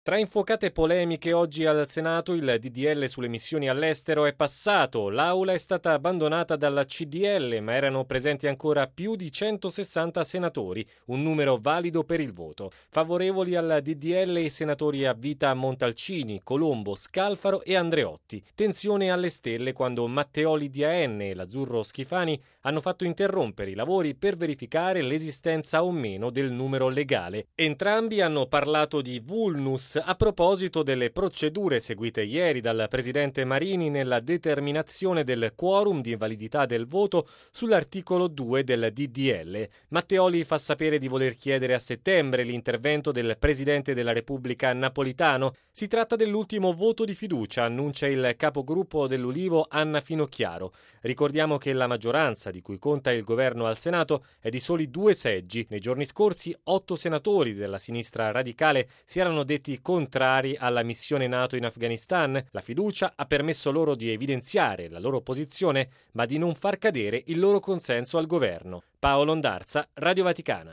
Tra infuocate polemiche oggi al Senato il DDL sulle missioni all'estero è passato, l'aula è stata abbandonata dalla CDL ma erano presenti ancora più di 160 senatori, un numero valido per il voto. Favorevoli al DDL i senatori a vita Montalcini, Colombo, Scalfaro e Andreotti. Tensione alle stelle quando Matteoli di AN e l'Azzurro Schifani hanno fatto interrompere i lavori per verificare l'esistenza o meno del numero legale. Entrambi hanno parlato di vulnus a proposito delle procedure seguite ieri dal presidente Marini nella determinazione del quorum di invalidità del voto sull'articolo 2 del DDL. Matteoli fa sapere di voler chiedere a settembre l'intervento del presidente della Repubblica Napolitano. Si tratta dell'ultimo voto di fiducia, annuncia il capogruppo dell'Ulivo Anna Finocchiaro. Ricordiamo che la maggioranza di cui conta il governo al Senato è di soli 2 seggi. Nei giorni scorsi 8 senatori della sinistra radicale si erano detti contrari alla missione NATO in Afghanistan. La fiducia ha permesso loro di evidenziare la loro posizione, ma di non far cadere il loro consenso al governo. Paolo Ondarza, Radio Vaticana.